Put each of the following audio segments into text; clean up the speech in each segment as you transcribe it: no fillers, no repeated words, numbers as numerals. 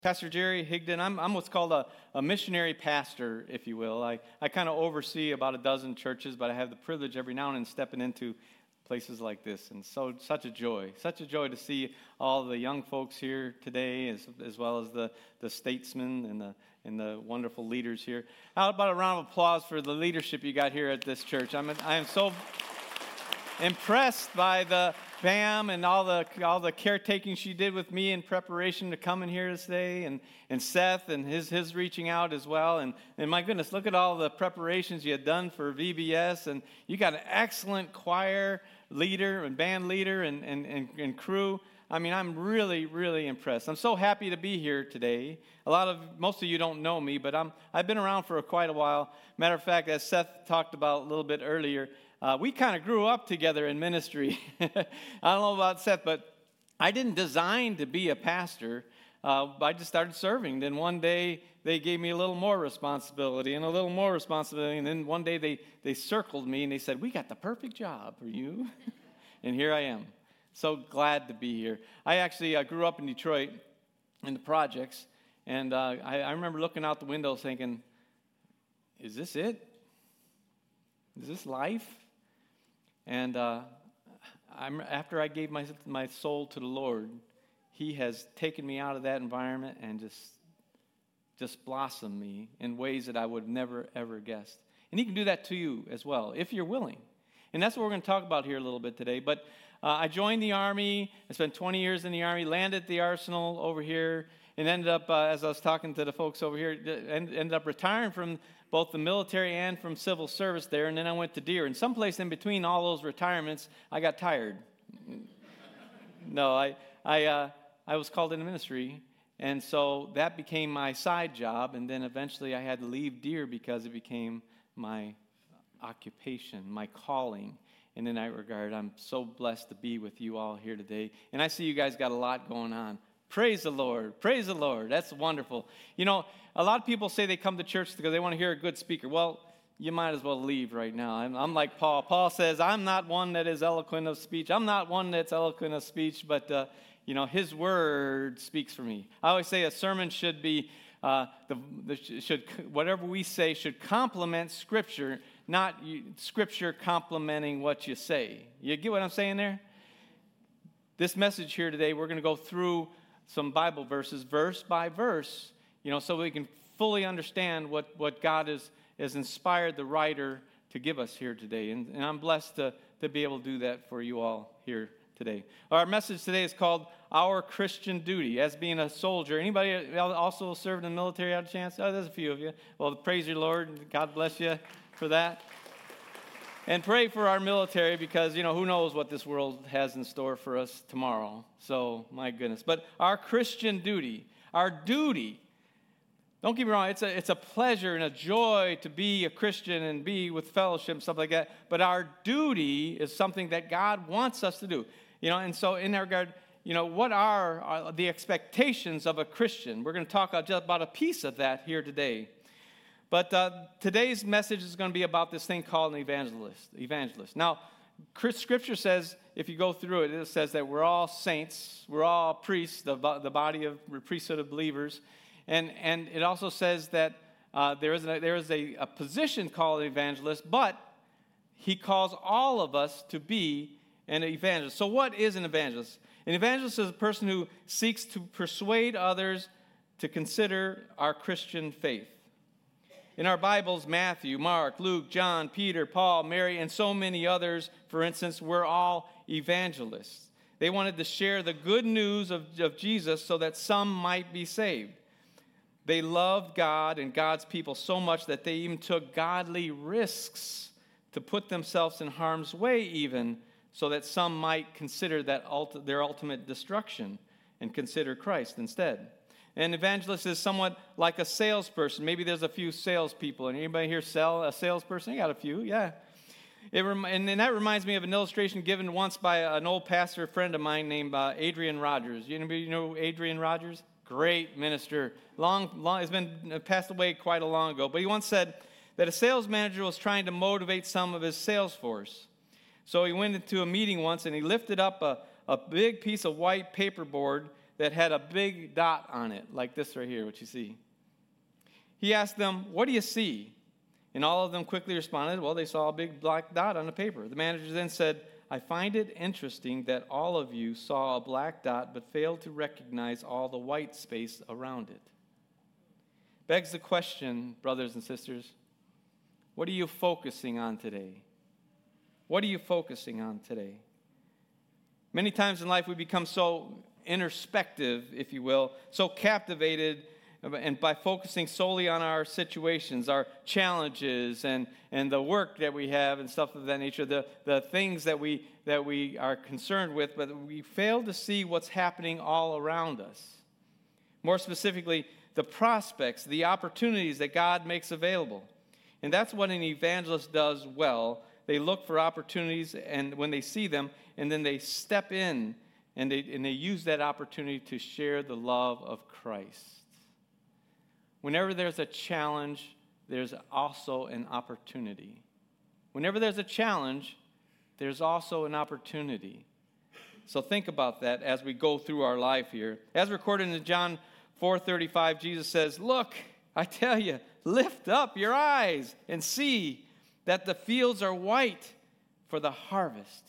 Pastor Jerry Higdon. I'm what's called a missionary pastor, if you will. I kind of oversee about a dozen churches, but I have the privilege every now and then stepping into places like this. And so such a joy to see all the young folks here today, as well as the statesmen and the wonderful leaders here. How about a round of applause for the leadership you got here at this church? I am so impressed by the Pam and all the caretaking she did with me in preparation to come in here today, and Seth and his reaching out as well. And my goodness, look at all the preparations you had done for VBS, and you got an excellent choir leader and band leader and crew. I mean, I'm really, really impressed. I'm so happy to be here today. Most of you don't know me, but I've been around for quite a while. Matter of fact, as Seth talked about a little bit earlier, we kind of grew up together in ministry. I don't know about Seth, but I didn't design to be a pastor. I just started serving. Then one day they gave me a little more responsibility and a little more responsibility. And then one day they circled me and they said, "We got the perfect job for you." And here I am. So glad to be here. I actually grew up in Detroit in the projects. And I remember looking out the window thinking, is this it? Is this life? And after I gave my soul to the Lord, He has taken me out of that environment and just blossomed me in ways that I would never, ever guessed. And He can do that to you as well, if you're willing. And that's what we're going to talk about here a little bit today. But I joined the Army. I spent 20 years in the Army, landed at the Arsenal over here, and ended up, as I was talking to the folks over here, ended up retiring from both the military and from civil service there, and then I went to Deere. And someplace in between all those retirements, I got tired. No, I was called into ministry, and so that became my side job, and then eventually I had to leave Deere because it became my occupation, my calling. And in that regard, I'm so blessed to be with you all here today. And I see you guys got a lot going on. Praise the Lord. Praise the Lord. That's wonderful. You know, a lot of people say they come to church because they want to hear a good speaker. Well, you might as well leave right now. I'm like Paul. Paul says, I'm not one that is eloquent of speech. I'm not one that's eloquent of speech, but, His word speaks for me. I always say a sermon should be, whatever we say should complement Scripture, not Scripture complementing what you say. You get what I'm saying there? This message here today, we're going to go through some Bible verses, verse by verse, so we can fully understand what God has inspired the writer to give us here today. And I'm blessed to be able to do that for you all here today. Our message today is called Our Christian Duty. As being a soldier, anybody also served in the military out of chance? Oh, there's a few of you. Well, praise your Lord. God bless you for that. And pray for our military because, who knows what this world has in store for us tomorrow. So, my goodness. But our Christian duty, our duty, don't get me wrong, it's a pleasure and a joy to be a Christian and be with fellowship and stuff like that. But our duty is something that God wants us to do. And so in that regard, what are the expectations of a Christian? We're going to talk just about a piece of that here today. But today's message is going to be about this thing called an evangelist. Now, Scripture says, if you go through it, it says that we're all saints, we're all priests, the body of priesthood of believers, and it also says that there is a position called an evangelist, but He calls all of us to be an evangelist. So, what is an evangelist? An evangelist is a person who seeks to persuade others to consider our Christian faith. In our Bibles, Matthew, Mark, Luke, John, Peter, Paul, Mary, and so many others, for instance, were all evangelists. They wanted to share the good news of Jesus so that some might be saved. They loved God and God's people so much that they even took godly risks to put themselves in harm's way even so that some might consider their ultimate destruction and consider Christ instead. An evangelist is somewhat like a salesperson. Maybe there's a few salespeople. And anybody here sell a salesperson? You got a few, yeah. And that reminds me of an illustration given once by an old pastor friend of mine named Adrian Rogers. Anybody know Adrian Rogers? Great minister. He's been passed away quite a long ago. But he once said that a sales manager was trying to motivate some of his sales force. So he went into a meeting once and he lifted up a big piece of white paperboard that had a big dot on it, like this right here, what you see. He asked them, "What do you see?" And all of them quickly responded, well, they saw a big black dot on the paper. The manager then said, "I find it interesting that all of you saw a black dot but failed to recognize all the white space around it." Begs the question, brothers and sisters, what are you focusing on today? What are you focusing on today? Many times in life we become so introspective, if you will, so captivated and by focusing solely on our situations, our challenges, and the work that we have and stuff of that nature, the things that we are concerned with, but we fail to see what's happening all around us. More specifically, the prospects, the opportunities that God makes available. And that's what an evangelist does well. They look for opportunities, and when they see them, and then they step in, and they use that opportunity to share the love of Christ. Whenever there's a challenge, there's also an opportunity. Whenever there's a challenge, there's also an opportunity. So think about that as we go through our life here. As recorded in John 4:35, Jesus says, "Look, I tell you, lift up your eyes and see that the fields are white for the harvest."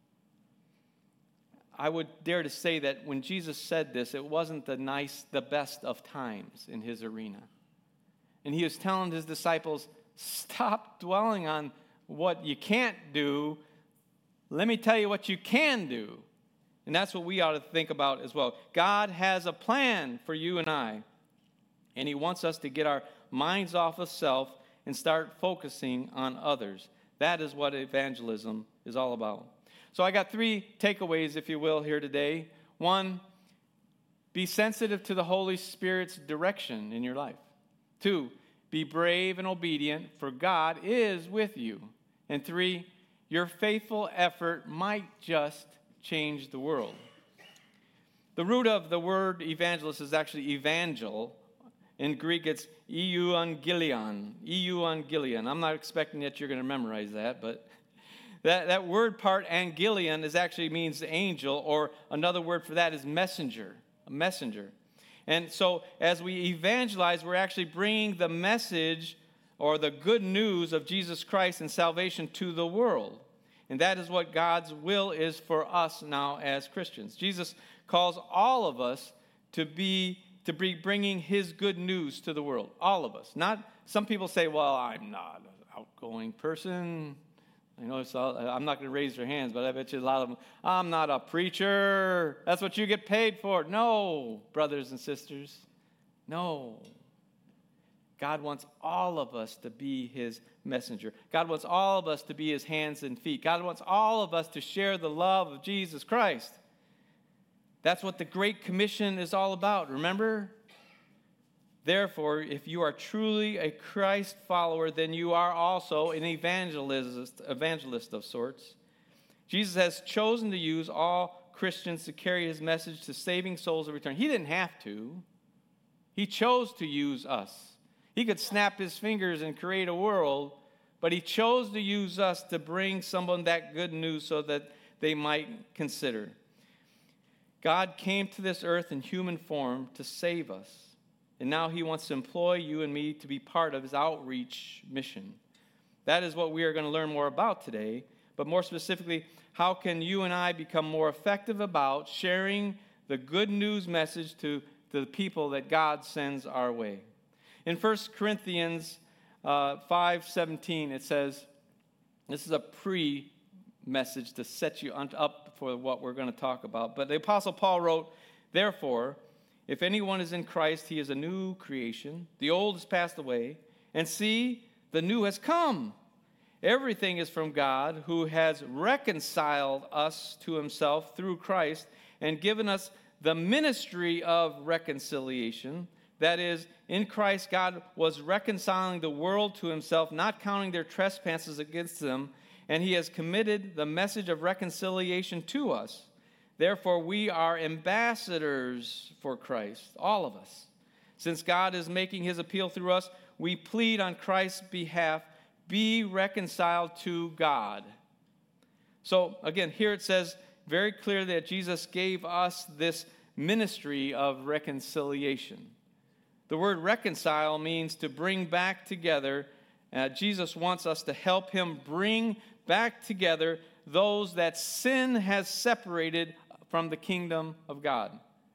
I would dare to say that when Jesus said this, it wasn't the best of times in his arena. And he was telling his disciples, stop dwelling on what you can't do. Let me tell you what you can do. And that's what we ought to think about as well. God has a plan for you and I. And he wants us to get our minds off of self and start focusing on others. That is what evangelism is all about. So I got 3 takeaways, if you will, here today. 1, be sensitive to the Holy Spirit's direction in your life. 2, be brave and obedient, for God is with you. And 3, your faithful effort might just change the world. The root of the word evangelist is actually evangel. In Greek, it's euangelion. Euangelion. I'm not expecting that you're going to memorize that, but that word part, angelion, actually means angel, or another word for that is messenger, a messenger. And so as we evangelize, we're actually bringing the message or the good news of Jesus Christ and salvation to the world. And that is what God's will is for us now as Christians. Jesus calls all of us to be bringing his good news to the world. All of us. Not some people say, well, I'm not an outgoing person. I know I'm not going to raise their hands, but I bet you a lot of them, I'm not a preacher. That's what you get paid for. No, brothers and sisters. No. God wants all of us to be his messenger. God wants all of us to be his hands and feet. God wants all of us to share the love of Jesus Christ. That's what the Great Commission is all about, remember? Therefore, if you are truly a Christ follower, then you are also an evangelist of sorts. Jesus has chosen to use all Christians to carry his message to saving souls of return. He didn't have to. He chose to use us. He could snap his fingers and create a world, but he chose to use us to bring someone that good news so that they might consider. God came to this earth in human form to save us. And now he wants to employ you and me to be part of his outreach mission. That is what we are going to learn more about today. But more specifically, how can you and I become more effective about sharing the good news message to the people that God sends our way? In 1 Corinthians 5:17, it says, this is a pre-message to set you up for what we're going to talk about. But the Apostle Paul wrote, "Therefore, if anyone is in Christ, he is a new creation. The old has passed away, and see, the new has come. Everything is from God, who has reconciled us to himself through Christ and given us the ministry of reconciliation. That is, in Christ, God was reconciling the world to himself, not counting their trespasses against them, and he has committed the message of reconciliation to us. Therefore, we are ambassadors for Christ, all of us. Since God is making his appeal through us, we plead on Christ's behalf, be reconciled to God." So, again, here it says very clearly that Jesus gave us this ministry of reconciliation. The word reconcile means to bring back together. Jesus wants us to help him bring back together those that sin has separated from the kingdom of God.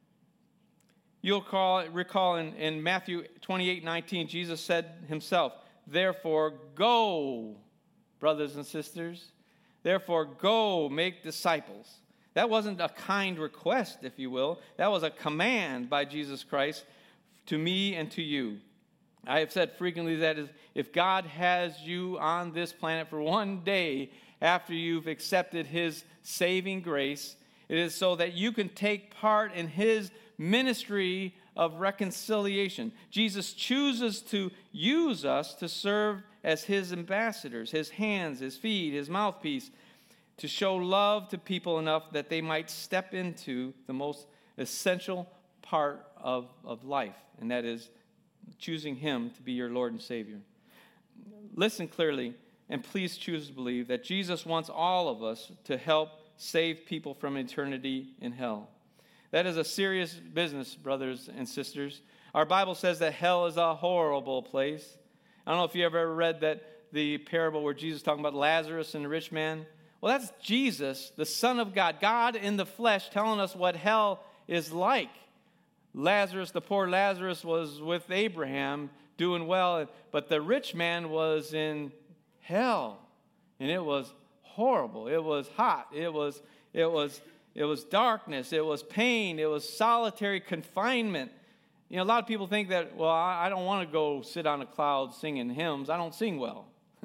You'll recall in Matthew 28:19, Jesus said himself, "Therefore go, brothers and sisters. Therefore go make disciples." That wasn't a kind request, if you will. That was a command by Jesus Christ to me and to you. I have said frequently that if God has you on this planet for one day after you've accepted his saving grace, it is so that you can take part in his ministry of reconciliation. Jesus chooses to use us to serve as his ambassadors, his hands, his feet, his mouthpiece, to show love to people enough that they might step into the most essential part of life, and that is choosing him to be your Lord and Savior. Listen clearly, and please choose to believe that Jesus wants all of us to help save people from eternity in hell. That is a serious business, brothers and sisters. Our Bible says that hell is a horrible place. I don't know if you ever read the parable where Jesus is talking about Lazarus and the rich man. Well, that's Jesus, the Son of God, God in the flesh, telling us what hell is like. Lazarus, the poor Lazarus, was with Abraham doing well, but the rich man was in hell, and it was horrible. It was hot. It was darkness. It was pain. It was solitary confinement. You know, a lot of people think that, well, I don't want to go sit on a cloud singing hymns. I don't sing well.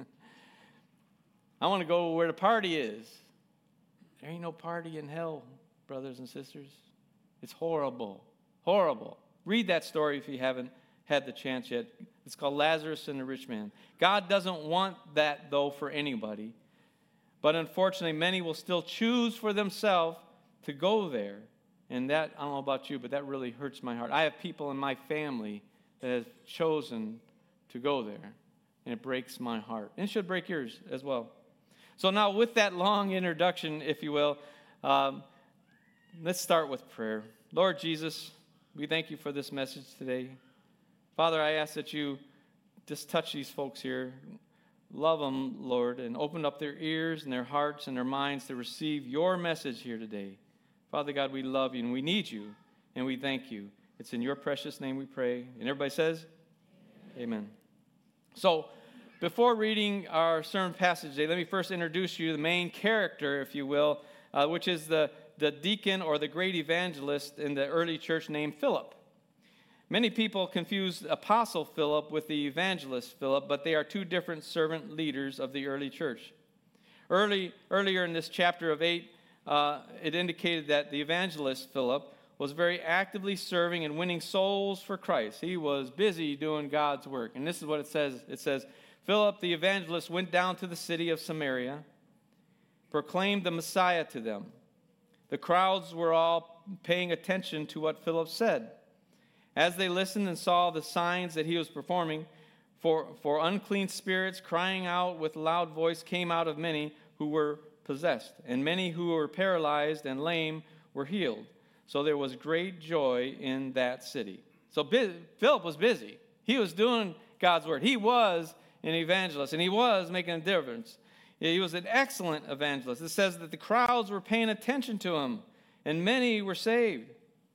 I want to go where the party is. There ain't no party in hell, brothers and sisters. It's horrible. Horrible. Read that story if you haven't had the chance yet. It's called Lazarus and the Rich Man. God doesn't want that, though, for anybody. But unfortunately, many will still choose for themselves to go there. And that, I don't know about you, but that really hurts my heart. I have people in my family that have chosen to go there. And it breaks my heart. And it should break yours as well. So now with that long introduction, if you will, let's start with prayer. Lord Jesus, we thank you for this message today. Father, I ask that you just touch these folks here. Love them, Lord, and open up their ears and their hearts and their minds to receive your message here today. Father God, we love you and we need you, and we thank you. It's in your precious name we pray. And everybody says, Amen. So, before reading our sermon passage today, let me first introduce you to the main character, if you will, which is the deacon or the great evangelist in the early church named Philip. Many people confuse Apostle Philip with the evangelist Philip, but they are two different servant leaders of the early church. Earlier in this chapter of 8, it indicated that the evangelist Philip was very actively serving and winning souls for Christ. He was busy doing God's work. And this is what it says. It says, Philip the evangelist went down to the city of Samaria, proclaimed the Messiah to them. The crowds were all paying attention to what Philip said. As they listened and saw the signs that he was performing, for unclean spirits crying out with loud voice came out of many who were possessed, and many who were paralyzed and lame were healed. So there was great joy in that city. So Philip was busy. He was doing God's word. He was an evangelist, and he was making a difference. He was an excellent evangelist. It says that the crowds were paying attention to him, and many were saved.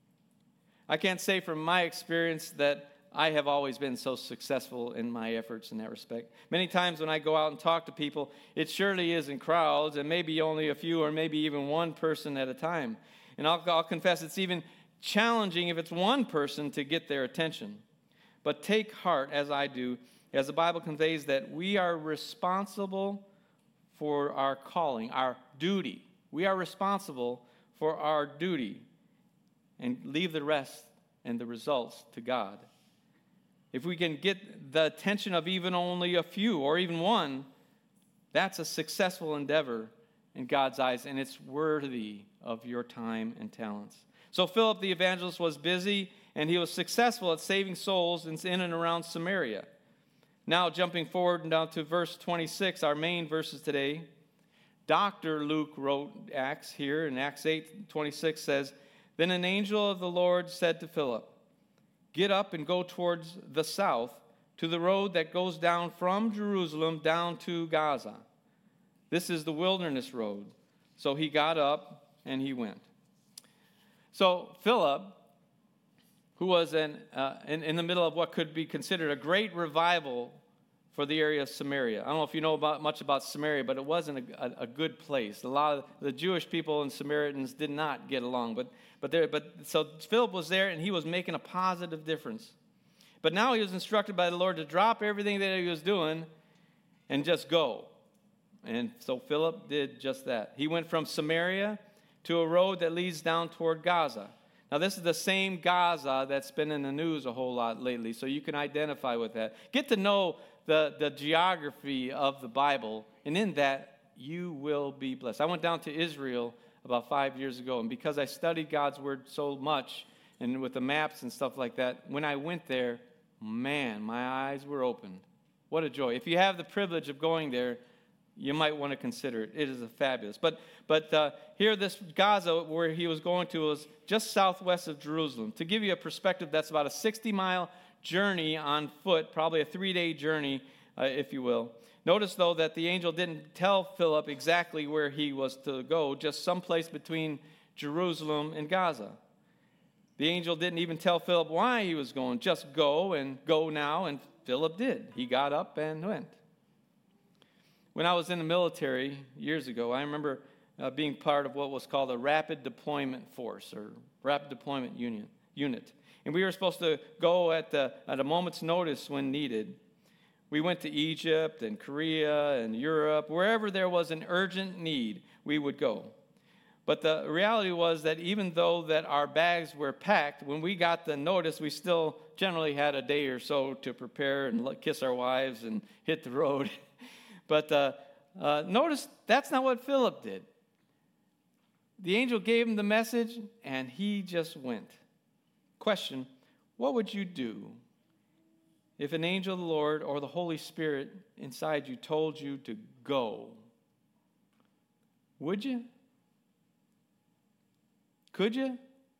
I can't say from my experience that I have always been so successful in my efforts in that respect. Many times when I go out and talk to people, it surely is in crowds, and maybe only a few or maybe even one person at a time. And I'll confess it's even challenging if it's one person to get their attention. But take heart, as I do, as the Bible conveys that we are responsible for our calling, our duty. We are responsible for our duty, and leave the rest and the results to God. If we can get the attention of even only a few or even one, that's a successful endeavor in God's eyes, and it's worthy of your time and talents. So Philip the evangelist was busy, and he was successful at saving souls in and around Samaria. Now, jumping forward and down to verse 26, our main verses today, Dr. Luke wrote Acts here, and Acts 8:26 says, Then an angel of the Lord said to Philip, "Get up and go towards the south to the road that goes down from Jerusalem down to Gaza. This is the wilderness road." So he got up and he went. So Philip, who was in the middle of what could be considered a great revival for the area of Samaria. I don't know if you know much about Samaria, but it wasn't a good place. A lot of the Jewish people and Samaritans did not get along. So Philip was there, and he was making a positive difference. But now he was instructed by the Lord to drop everything that he was doing and just go. And so Philip did just that. He went from Samaria to a road that leads down toward Gaza. Now, this is the same Gaza that's been in the news a whole lot lately, so you can identify with that. Get to know the geography of the Bible, and in that, you will be blessed. I went down to Israel about 5 years ago, and because I studied God's Word so much, and with the maps and stuff like that, when I went there, man, my eyes were opened. What a joy. If you have the privilege of going there, you might want to consider it. It is fabulous. But here, this Gaza, where he was going to, was just southwest of Jerusalem. To give you a perspective, that's about a 60-mile journey on foot, probably a 3-day journey, if you will. Notice, though, that the angel didn't tell Philip exactly where he was to go, just someplace between Jerusalem and Gaza. The angel didn't even tell Philip why he was going. Just go and go now, and Philip did. He got up and went. When I was in the military years ago, I remember being part of what was called a rapid deployment force or rapid deployment unit. And we were supposed to go at a moment's notice when needed. We went to Egypt and Korea and Europe. Wherever there was an urgent need, we would go. But the reality was that even though that our bags were packed, when we got the notice, we still generally had a day or so to prepare and kiss our wives and hit the road. But notice that's not what Philip did. The angel gave him the message, and he just went. Question, what would you do if an angel of the Lord or the Holy Spirit inside you told you to go? Would you? Could you?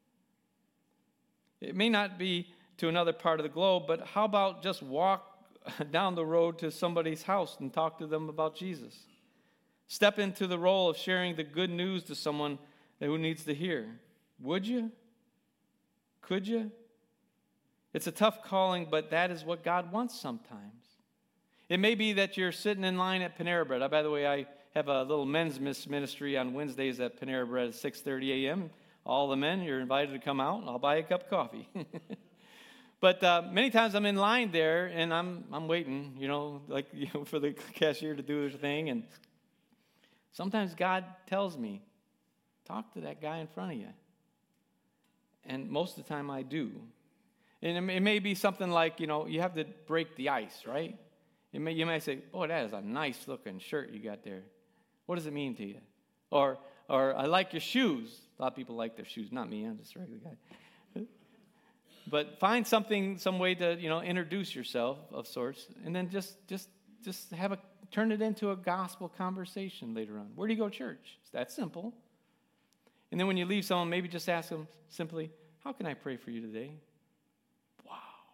It may not be to another part of the globe, but how about just walk down the road to somebody's house and talk to them about Jesus? Step into the role of sharing the good news to someone who needs to hear. Would you? Could you? It's a tough calling, but that is what God wants sometimes. It may be that you're sitting in line at Panera Bread. By the way, I have a little men's ministry on Wednesdays at Panera Bread at 6:30 a.m. All the men, you're invited to come out, and I'll buy you a cup of coffee. But many times I'm in line there, and I'm waiting, for the cashier to do his thing. And sometimes God tells me, talk to that guy in front of you. And most of the time I do. And it may be something like, you have to break the ice, right? You may say, boy, that is a nice-looking shirt you got there. What does it mean to you? Or I like your shoes. A lot of people like their shoes. Not me, I'm just a regular guy. But find some way to, introduce yourself of sorts, and then just turn it into a gospel conversation later on. Where do you go to church? It's that simple. And then when you leave someone, maybe just ask them simply, how can I pray for you today? Wow.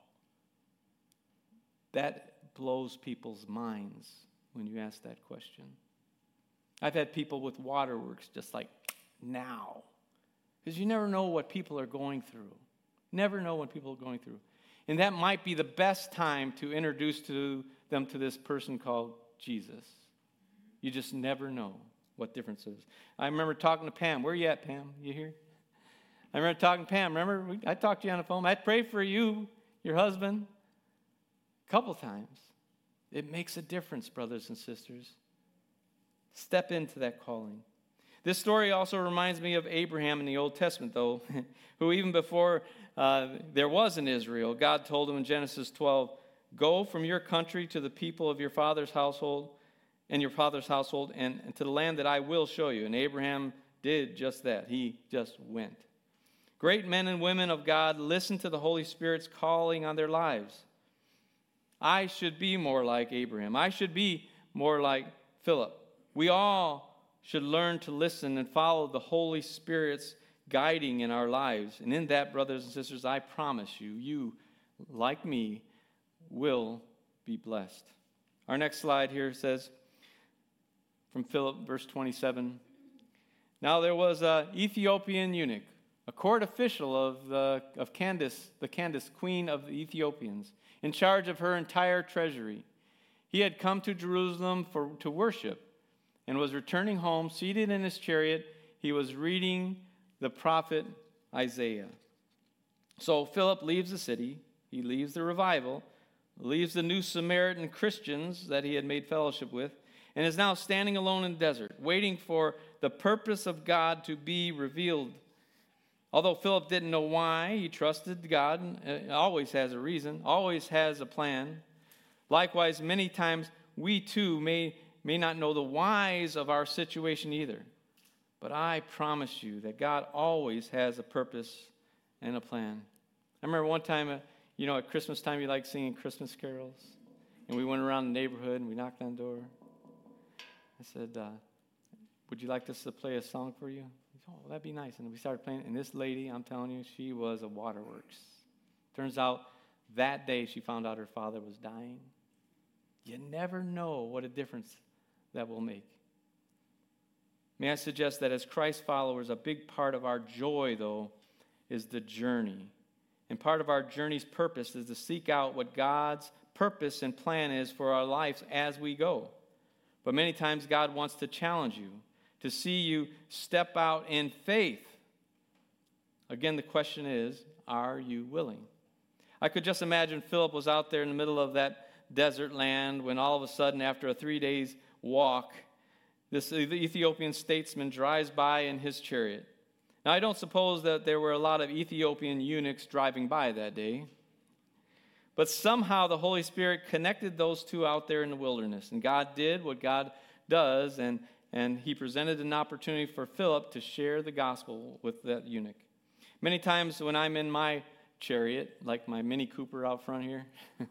That blows people's minds when you ask that question. I've had people with waterworks just like now, because you never know what people are going through. Never know what people are going through. And that might be the best time to introduce them to this person called Jesus. You just never know what difference is. I remember talking to Pam. Where are you at, Pam? You here? I remember talking to Pam. Remember, I talked to you on the phone. I prayed for you, your husband, a couple times. It makes a difference, brothers and sisters. Step into that calling. This story also reminds me of Abraham in the Old Testament, though, who even before there was an Israel, God told him in Genesis 12, go from your country to the people of your father's household and your father's household and to the land that I will show you. And Abraham did just that. He just went. Great men and women of God listen to the Holy Spirit's calling on their lives. I should be more like Abraham. I should be more like Philip. We all should learn to listen and follow the Holy Spirit's guiding in our lives. And in that, brothers and sisters, I promise you, you, like me, will be blessed. Our next slide here says, from Philip, verse 27, now there was an Ethiopian eunuch, a court official of Candace, the Candace, queen of the Ethiopians, in charge of her entire treasury. He had come to Jerusalem to worship and was returning home. Seated in his chariot, he was reading the prophet Isaiah. So Philip leaves the city, he leaves the revival, leaves the new Samaritan Christians that he had made fellowship with, and is now standing alone in the desert, waiting for the purpose of God to be revealed. Although Philip didn't know why, he trusted God, and always has a reason, always has a plan. Likewise, many times we too may not know the whys of our situation either. But I promise you that God always has a purpose and a plan. I remember one time, at Christmas time, you like singing Christmas carols. And we went around the neighborhood and we knocked on the door. I said, would you like us to play a song for you? He said, oh, that'd be nice. And we started playing. And this lady, I'm telling you, she was a waterworks. Turns out that day she found out her father was dying. You never know what a difference that will make. May I suggest that as Christ followers, a big part of our joy, though, is the journey. And part of our journey's purpose is to seek out what God's purpose and plan is for our lives as we go. But many times God wants to challenge you, to see you step out in faith. Again, the question is, are you willing? I could just imagine Philip was out there in the middle of that desert land when all of a sudden, after a 3 days walk, this Ethiopian statesman drives by in his chariot. Now, I don't suppose that there were a lot of Ethiopian eunuchs driving by that day. But somehow the Holy Spirit connected those two out there in the wilderness. And God did what God does, and he presented an opportunity for Philip to share the gospel with that eunuch. Many times when I'm in my chariot, like my Mini Cooper out front here,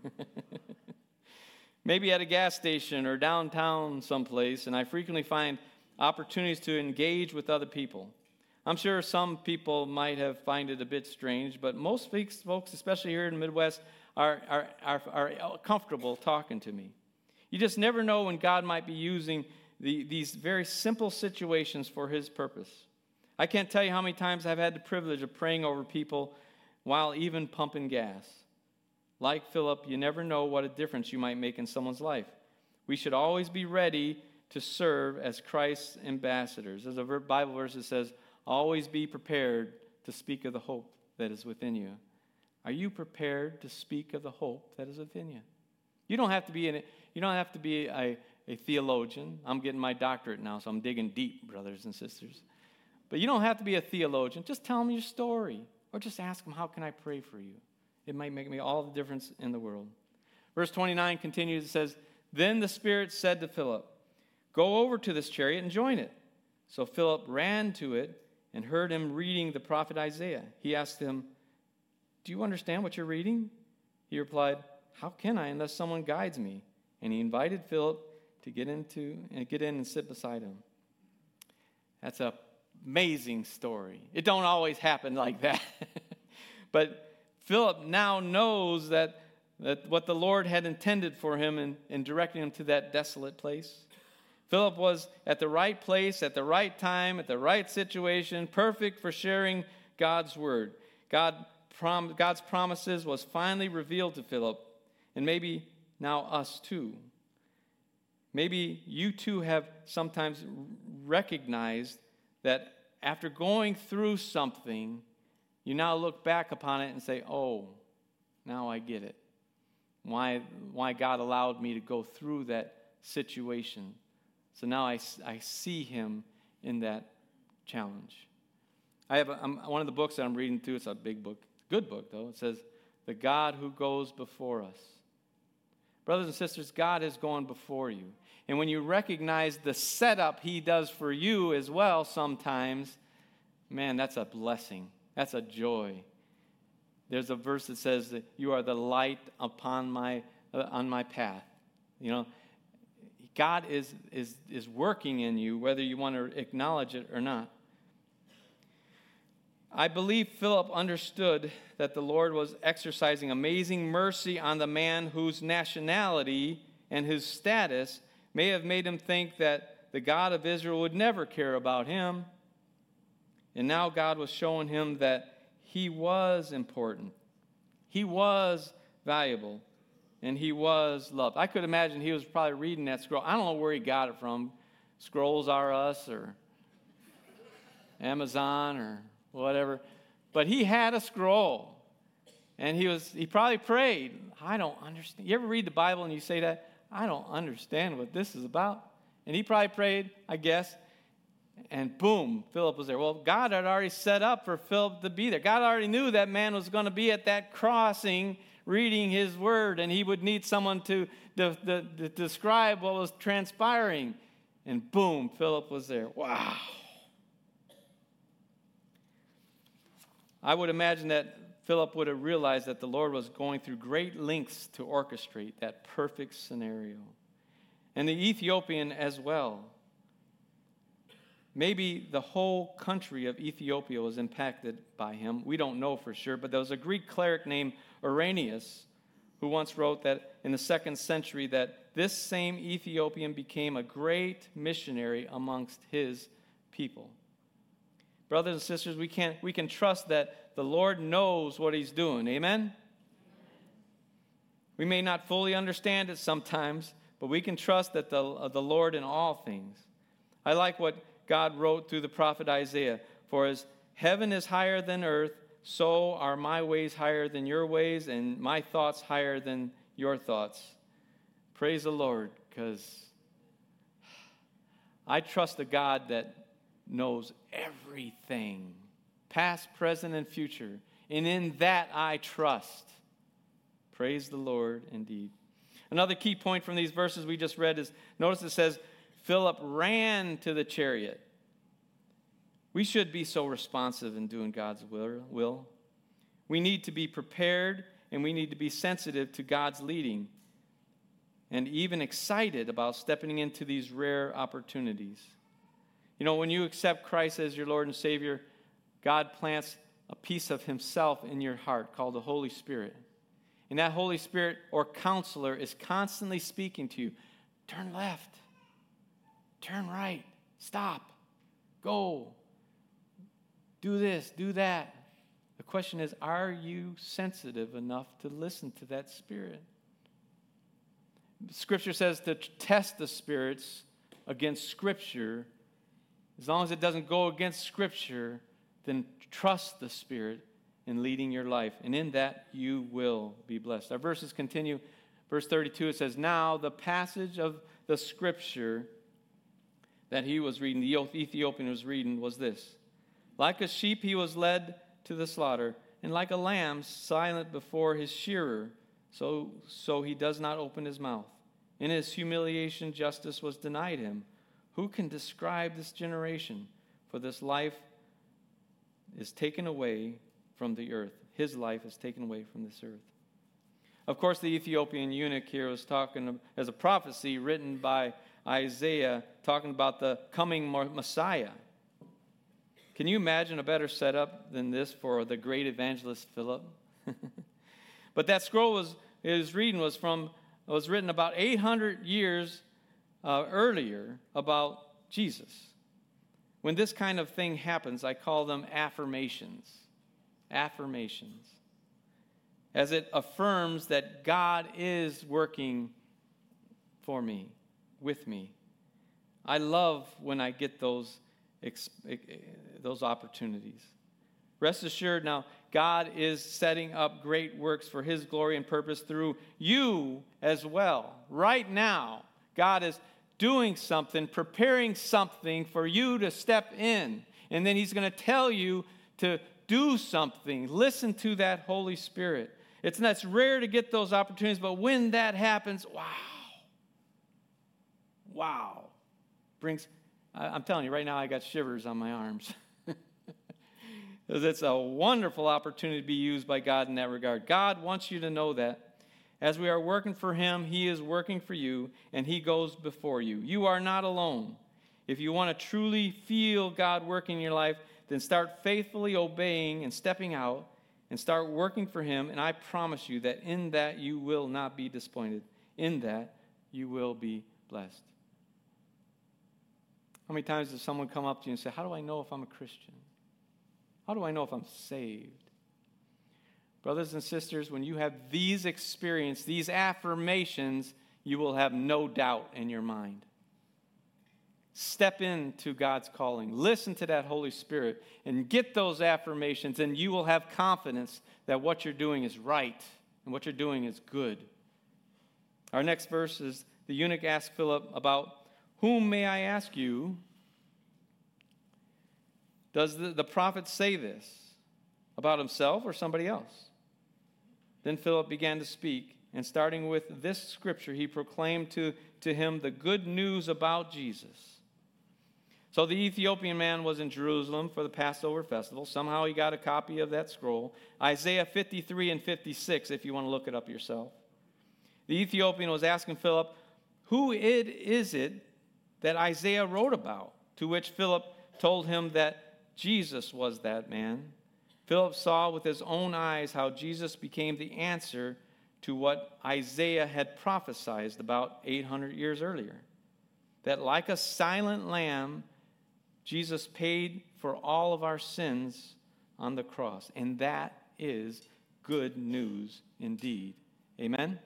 maybe at a gas station or downtown someplace, and I frequently find opportunities to engage with other people. I'm sure some people might have find it a bit strange, but most folks, especially here in the Midwest, are comfortable talking to me. You just never know when God might be using these very simple situations for his purpose. I can't tell you how many times I've had the privilege of praying over people while even pumping gas. Like Philip, you never know what a difference you might make in someone's life. We should always be ready to serve as Christ's ambassadors. There's a Bible verse that says, always be prepared to speak of the hope that is within you. Are you prepared to speak of the hope that is within you? You don't have to be a theologian. I'm getting my doctorate now, so I'm digging deep, brothers and sisters. But you don't have to be a theologian. Just tell them your story, or just ask them, how can I pray for you? It might make me all the difference in the world. Verse 29 continues, it says, then the Spirit said to Philip, go over to this chariot and join it. So Philip ran to it and heard him reading the prophet Isaiah. He asked him, do you understand what you're reading? He replied, how can I unless someone guides me? And he invited Philip to get in and sit beside him. That's an amazing story. It don't always happen like that. But Philip now knows that what the Lord had intended for him in directing him to that desolate place. Philip was at the right place, at the right time, at the right situation, perfect for sharing God's word. God's promises was finally revealed to Philip, and maybe now us too. Maybe you too have sometimes recognized that after going through something, you now look back upon it and say, oh, now I get it. Why God allowed me to go through that situation. So now I see him in that challenge. I have one of the books that I'm reading through. It's a big book. Good book, though. It says, The God Who Goes Before Us. Brothers and sisters, God is going before you. And when you recognize the setup he does for you as well sometimes, man, that's a blessing. That's a joy. There's a verse that says that you are the light on my path. You know, God is working in you, whether you want to acknowledge it or not. I believe Philip understood that the Lord was exercising amazing mercy on the man whose nationality and his status may have made him think that the God of Israel would never care about him. And now God was showing him that he was important. He was valuable. And he was loved. I could imagine he was probably reading that scroll. I don't know where he got it from. Scrolls R Us or Amazon or whatever. But he had a scroll. And he probably prayed. I don't understand. You ever read the Bible and you say that? I don't understand what this is about. And he probably prayed, I guess. And boom, Philip was there. Well, God had already set up for Philip to be there. God already knew that man was going to be at that crossing reading his word, and he would need someone to describe what was transpiring. And boom, Philip was there. Wow. I would imagine that Philip would have realized that the Lord was going through great lengths to orchestrate that perfect scenario. And the Ethiopian as well. Maybe the whole country of Ethiopia was impacted by him. We don't know for sure, but there was a Greek cleric named Irenaeus who once wrote that in the 2nd century that this same Ethiopian became a great missionary amongst his people. Brothers and sisters, we can trust that the Lord knows what he's doing. Amen? We may not fully understand it sometimes, but we can trust that the Lord in all things. I like what God wrote through the prophet Isaiah. For as heaven is higher than earth, so are my ways higher than your ways, and my thoughts higher than your thoughts. Praise the Lord, because I trust a God that knows everything, past, present, and future. And in that I trust. Praise the Lord indeed. Another key point from these verses we just read is, notice it says, Philip ran to the chariot. We should be so responsive in doing God's will. We need to be prepared, and we need to be sensitive to God's leading, and even excited about stepping into these rare opportunities. You know, when you accept Christ as your Lord and Savior, God plants a piece of himself in your heart called the Holy Spirit. And that Holy Spirit or counselor is constantly speaking to you. Turn left. Turn right. Stop. Go. Do this. Do that. The question is, are you sensitive enough to listen to that Spirit? Scripture says to test the spirits against Scripture. As long as it doesn't go against Scripture, then trust the Spirit in leading your life. And in that, you will be blessed. Our verses continue. Verse 32, it says, now the passage of the Scripture that he was reading, the Ethiopian was reading, was this. Like a sheep he was led to the slaughter, and like a lamb silent before his shearer, so he does not open his mouth. In his humiliation, justice was denied him. Who can describe this generation? For this life is taken away from the earth. His life is taken away from this earth. Of course, the Ethiopian eunuch here was talking as a prophecy written by Isaiah, talking about the coming Messiah. Can you imagine a better setup than this for the great evangelist Philip? But that scroll was written about 800 years earlier about Jesus. When this kind of thing happens, I call them affirmations. Affirmations. As it affirms that God is working for me, with me. I love when I get those opportunities. Rest assured now, God is setting up great works for his glory and purpose through you as well. Right now, God is doing something, preparing something for you to step in. And then he's going to tell you to do something. Listen to that Holy Spirit. It's rare to get those opportunities, but when that happens, wow. I'm telling you, right now I got shivers on my arms. Because it's a wonderful opportunity to be used by God in that regard. God wants you to know that. As we are working for him, he is working for you, and he goes before you. You are not alone. If you want to truly feel God working in your life, then start faithfully obeying and stepping out and start working for him, and I promise you that in that you will not be disappointed. In that you will be blessed. How many times does someone come up to you and say, how do I know if I'm a Christian? How do I know if I'm saved? Brothers and sisters, when you have these experiences, these affirmations, you will have no doubt in your mind. Step into God's calling. Listen to that Holy Spirit and get those affirmations, and you will have confidence that what you're doing is right and what you're doing is good. Our next verse is the eunuch asked Philip about, whom may I ask you? Does the prophet say this about himself or somebody else? Then Philip began to speak, and starting with this scripture, he proclaimed to him the good news about Jesus. So the Ethiopian man was in Jerusalem for the Passover festival. Somehow he got a copy of that scroll. Isaiah 53 and 56, if you want to look it up yourself. The Ethiopian was asking Philip, who is it that Isaiah wrote about? To which Philip told him that Jesus was that man. Philip saw with his own eyes how Jesus became the answer to what Isaiah had prophesied about 800 years earlier. That like a silent lamb, Jesus paid for all of our sins on the cross. And that is good news indeed. Amen?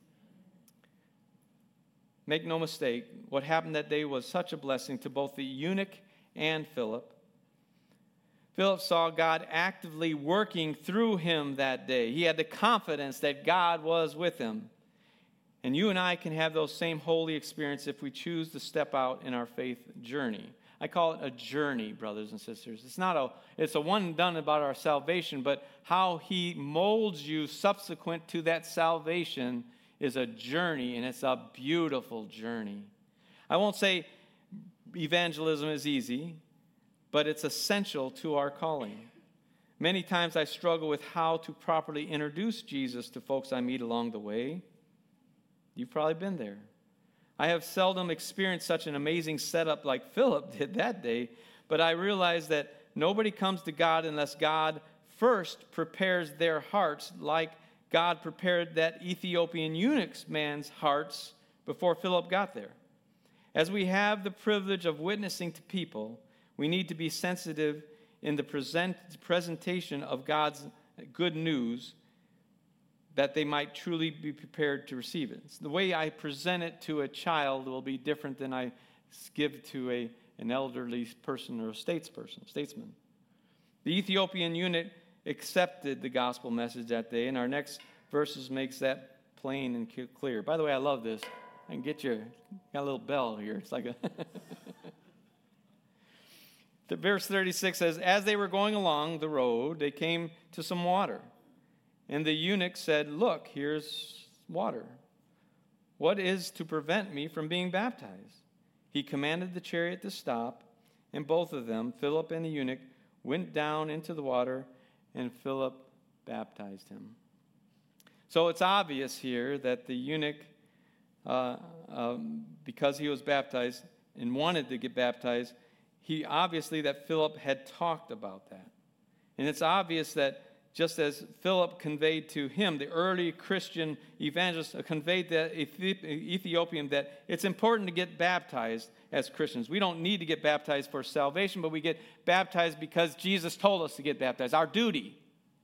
Make no mistake, what happened that day was such a blessing to both the eunuch and Philip. Philip saw God actively working through him that day. He had the confidence that God was with him. And you and I can have those same holy experiences if we choose to step out in our faith journey. I call it a journey, brothers and sisters. It's a one and done about our salvation, but how he molds you subsequent to that salvation is a journey, and it's a beautiful journey. I won't say evangelism is easy, but it's essential to our calling. Many times I struggle with how to properly introduce Jesus to folks I meet along the way. You've probably been there. I have seldom experienced such an amazing setup like Philip did that day, but I realize that nobody comes to God unless God first prepares their hearts like God prepared that Ethiopian eunuch man's hearts before Philip got there. As we have the privilege of witnessing to people, we need to be sensitive in the presentation of God's good news that they might truly be prepared to receive it. The way I present it to a child will be different than I give to an elderly person or a statesman. The Ethiopian eunuch accepted the gospel message that day, and our next verses makes that plain and clear. By the way, I love this. I can got a little bell here. It's like a... Verse 36 says, as they were going along the road, they came to some water. And the eunuch said, look, here's water. What is to prevent me from being baptized? He commanded the chariot to stop, and both of them, Philip and the eunuch, went down into the water, and Philip baptized him. So it's obvious here that the eunuch, because he was baptized and wanted to get baptized, that Philip had talked about that. And it's obvious that just as Philip conveyed to him, the early Christian evangelist conveyed that Ethiopian that it's important to get baptized as Christians. We don't need to get baptized for salvation, but we get baptized because Jesus told us to get baptized. Our duty.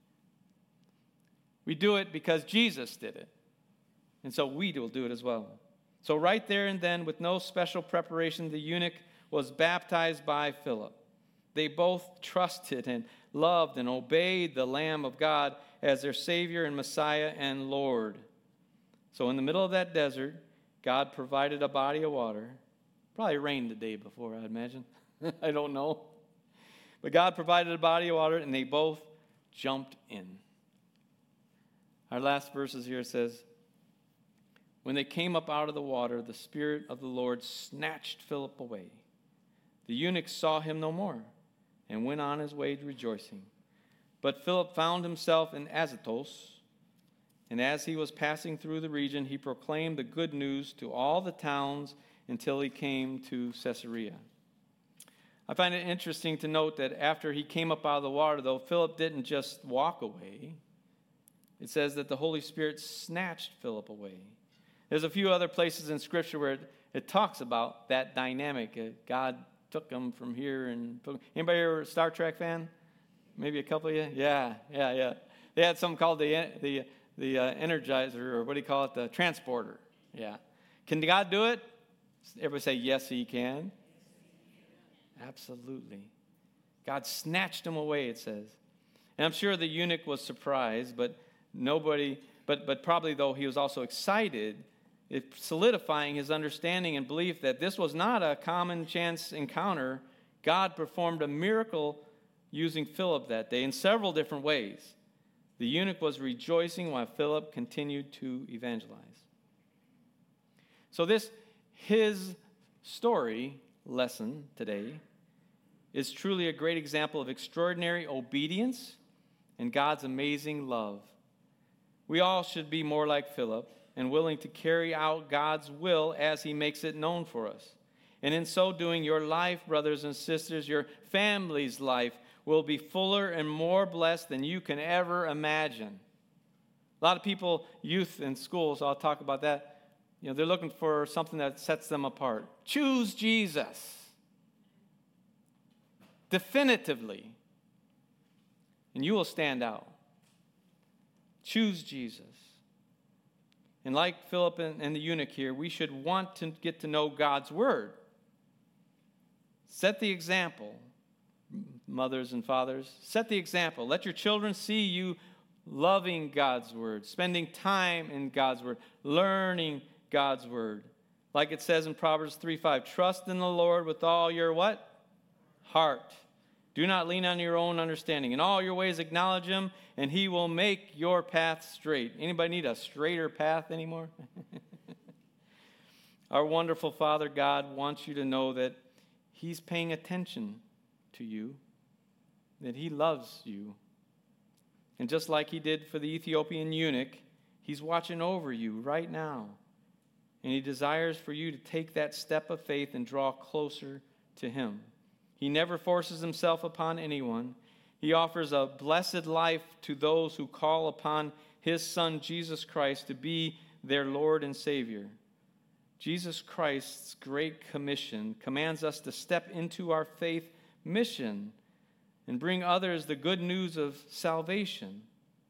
We do it because Jesus did it. And so we will do it as well. So right there and then, with no special preparation, the eunuch was baptized by Philip. They both trusted and loved and obeyed the Lamb of God as their Savior and Messiah and Lord. So in the middle of that desert, God provided a body of water. Probably rained the day before, I imagine. I don't know. But God provided a body of water, and they both jumped in. Our last verses here says, when they came up out of the water, the Spirit of the Lord snatched Philip away. The eunuch saw him no more and went on his way rejoicing. But Philip found himself in Azotus, and as he was passing through the region, he proclaimed the good news to all the towns until he came to Caesarea. I find it interesting to note that after he came up out of the water, though, Philip didn't just walk away. It says that the Holy Spirit snatched Philip away. There's a few other places in Scripture where it talks about that dynamic. God took him from here. Anybody here a Star Trek fan? Maybe a couple of you? Yeah. They had something called the Energizer, or what do you call it? The transporter. Yeah. Can God do it? Everybody say, yes, he can. Absolutely. God snatched him away, it says. And I'm sure the eunuch was surprised, but probably, though, he was also excited, solidifying his understanding and belief that this was not a common chance encounter. God performed a miracle using Philip that day in several different ways. The eunuch was rejoicing while Philip continued to evangelize. So his story lesson today is truly a great example of extraordinary obedience and God's amazing love. We all should be more like Philip and willing to carry out God's will as he makes it known for us. And in so doing, your life, brothers and sisters, your family's life will be fuller and more blessed than you can ever imagine. A lot of people, youth in schools, I'll talk about that, they're looking for something that sets them apart. Choose Jesus. Definitively. And you will stand out. Choose Jesus. And like Philip and the eunuch here, we should want to get to know God's word. Set the example, mothers and fathers. Set the example. Let your children see you loving God's word, spending time in God's word, learning God's word. Like it says in Proverbs 3:5, trust in the Lord with all your what? Heart. Do not lean on your own understanding. In all your ways acknowledge him, and he will make your path straight. Anybody need a straighter path anymore? Our wonderful Father God wants you to know that he's paying attention to you, that he loves you. And just like he did for the Ethiopian eunuch, he's watching over you right now. And he desires for you to take that step of faith and draw closer to him. He never forces himself upon anyone. He offers a blessed life to those who call upon his Son, Jesus Christ, to be their Lord and Savior. Jesus Christ's great commission commands us to step into our faith mission and bring others the good news of salvation.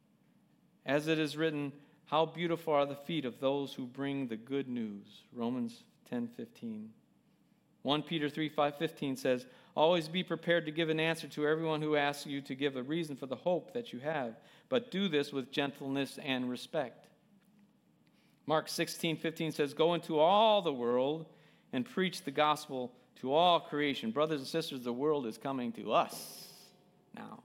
As it is written, how beautiful are the feet of those who bring the good news. Romans 10:15. 1 Peter 3:15 says, always be prepared to give an answer to everyone who asks you to give a reason for the hope that you have, but do this with gentleness and respect. Mark 16:15 says, go into all the world and preach the gospel to all creation. Brothers and sisters, the world is coming to us now.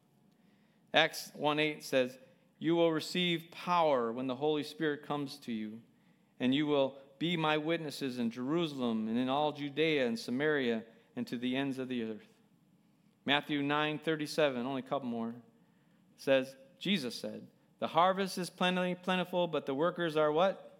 Acts 1:8 says, you will receive power when the Holy Spirit comes to you, and you will be my witnesses in Jerusalem and in all Judea and Samaria and to the ends of the earth. Matthew 9:37, only a couple more, says, Jesus said, the harvest is plentiful, but the workers are what?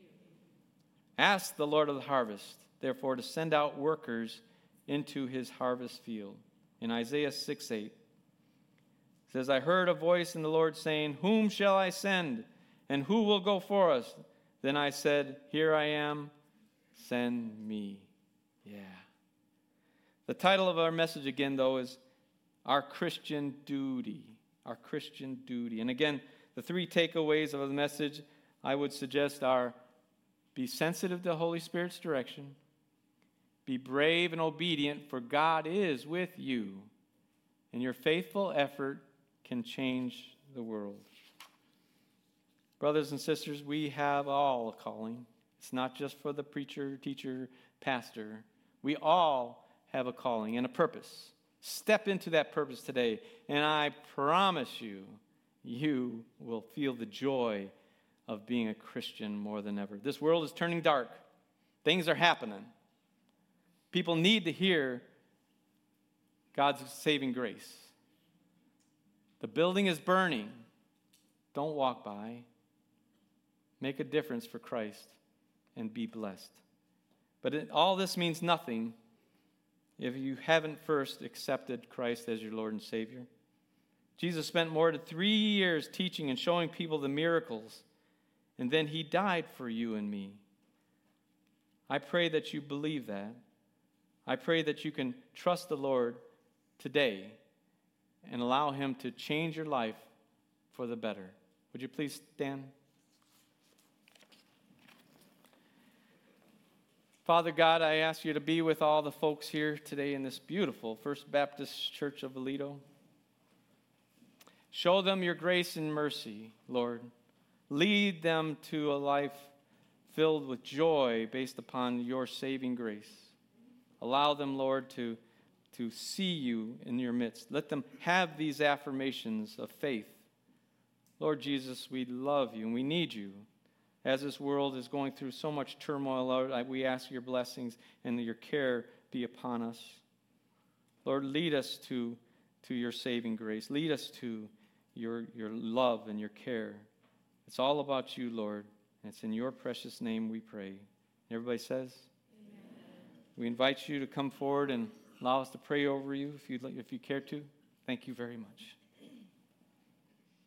Ask the Lord of the harvest, therefore, to send out workers into his harvest field. In Isaiah 6:8, says, I heard a voice in the Lord saying, whom shall I send, and who will go for us? Then I said, here I am, send me. Yeah. The title of our message again, though, is Our Christian Duty. Our Christian Duty. And again, the three takeaways of the message I would suggest are, be sensitive to the Holy Spirit's direction, be brave and obedient, for God is with you, and your faithful effort can change the world. Brothers and sisters, we have all a calling. It's not just for the preacher, teacher, pastor. We all have a calling and a purpose. Step into that purpose today, and I promise you, you will feel the joy of being a Christian more than ever. This world is turning dark. Things are happening. People need to hear God's saving grace. The building is burning. Don't walk by. Make a difference for Christ and be blessed. But all this means nothing if you haven't first accepted Christ as your Lord and Savior. Jesus spent more than 3 years teaching and showing people the miracles, and then he died for you and me. I pray that you believe that. I pray that you can trust the Lord today and allow him to change your life for the better. Would you please stand? Father God, I ask you to be with all the folks here today in this beautiful First Baptist Church of Aledo. Show them your grace and mercy, Lord. Lead them to a life filled with joy based upon your saving grace. Allow them, Lord, to see you in your midst. Let them have these affirmations of faith. Lord Jesus, we love you and we need you. As this world is going through so much turmoil, Lord, we ask your blessings and your care be upon us. Lord, lead us to your saving grace. Lead us to your love and your care. It's all about you, Lord. And it's in your precious name we pray. Everybody says? Amen. We invite you to come forward and allow us to pray over you if you care to. Thank you very much.